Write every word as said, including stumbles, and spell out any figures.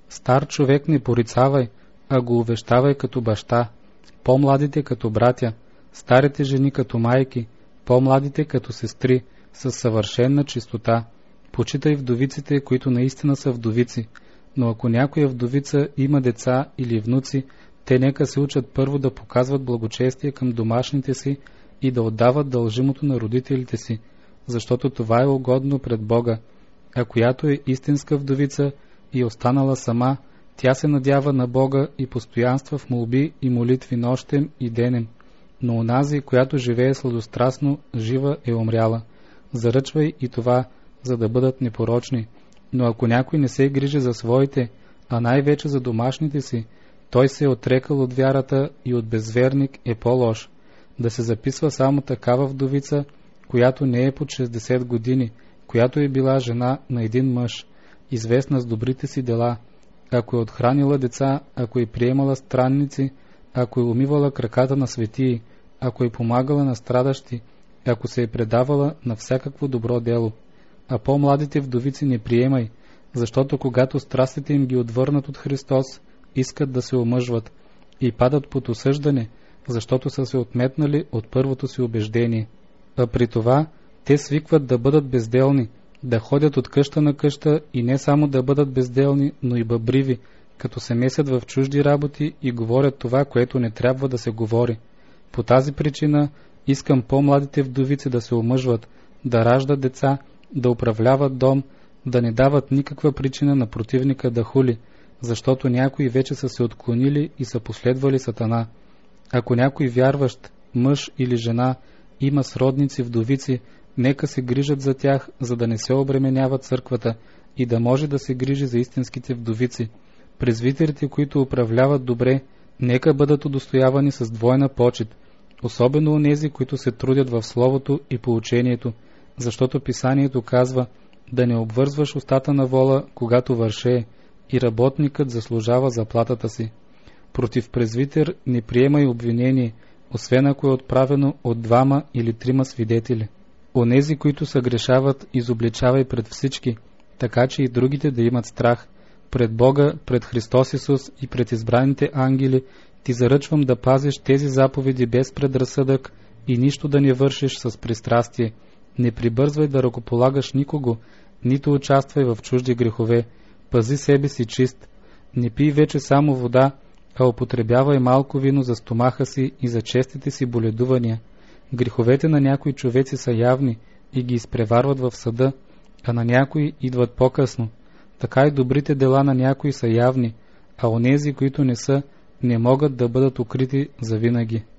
Стар човек не порицавай, а го увещавай като баща, по-младите като братя, старите жени като майки, по-младите като сестри, със съвършена чистота. Почитай вдовиците, които наистина са вдовици, но ако някоя вдовица има деца или внуци, те нека се учат първо да показват благочестие към домашните си и да отдават дължимото на родителите си, защото това е угодно пред Бога. А която е истинска вдовица и останала сама, тя се надява на Бога и постоянства в молби и молитви нощем и денем. Но онази, която живее сладострастно, жива е умряла. Заръчвай и това, за да бъдат непорочни. Но ако някой не се грижи за своите, а най-вече за домашните си, той се е отрекал от вярата и от безверник е по-лош. Да се записва само такава вдовица, която не е под шестдесет години, която е била жена на един мъж, известна с добрите си дела, ако е отхранила деца, ако е приемала странници, ако е умивала краката на светии, ако е помагала на страдащи, ако се е предавала на всякакво добро дело. А по-младите вдовици не приемай, защото когато страстите им ги отвърнат от Христос, искат да се омъжват и падат под осъждане, защото са се отметнали от първото си убеждение. А при това те свикват да бъдат безделни, да ходят от къща на къща и не само да бъдат безделни, но и бъбриви, като се месят в чужди работи и говорят това, което не трябва да се говори. По тази причина искам по-младите вдовици да се омъжват, да раждат деца, да управляват дом, да не дават никаква причина на противника да хули, защото някои вече са се отклонили и са последвали Сатана. Ако някой вярващ, мъж или жена, има сродници вдовици, нека се грижат за тях, за да не се обременява църквата и да може да се грижи за истинските вдовици. Презвитерите, които управляват добре, нека бъдат удостоявани с двойна почит, особено онези, които се трудят в словото и поучението, защото писанието казва да не обвързваш устата на вола, когато вършее, и работникът заслужава заплатата си. Против презвитер не приемай обвинение, освен ако е отправено от двама или трима свидетели. Онези, които съгрешават, изобличавай пред всички, така че и другите да имат страх. Пред Бога, пред Христос Исус и пред избраните ангели ти заръчвам да пазиш тези заповеди без предразсъдък и нищо да не вършиш с пристрастие. Не прибързвай да ръкополагаш никого, нито участвай в чужди грехове. Пази себе си чист. Не пий вече само вода, а употребявай малко вино за стомаха си и за честите си боледувания. Греховете на някои човеци са явни и ги изпреварват в съда, а на някои идват по-късно. Така и добрите дела на някои са явни, а онези, които не са, не могат да бъдат укрити завинаги.